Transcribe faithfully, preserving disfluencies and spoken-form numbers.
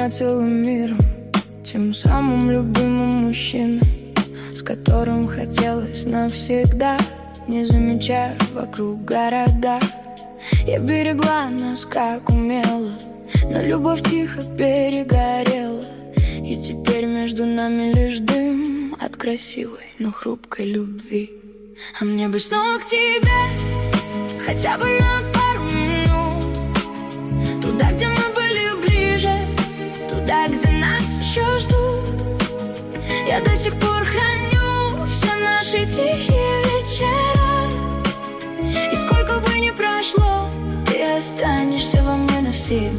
меня целым миром, тем самым любимым мужчиной, с которым хотелось навсегда, не замечая вокруг города. Я берегла нас как умела, но любовь тихо перегорела, и теперь между нами лишь дым от красивой, но хрупкой любви. А мне бы снова к тебе, хотя бы на пару минут, туда, где мы были ближе, туда, где нас еще ждут. Я до сих пор храню все наши тихие вечера, и сколько бы ни прошло, ты останешься во мне навсегда.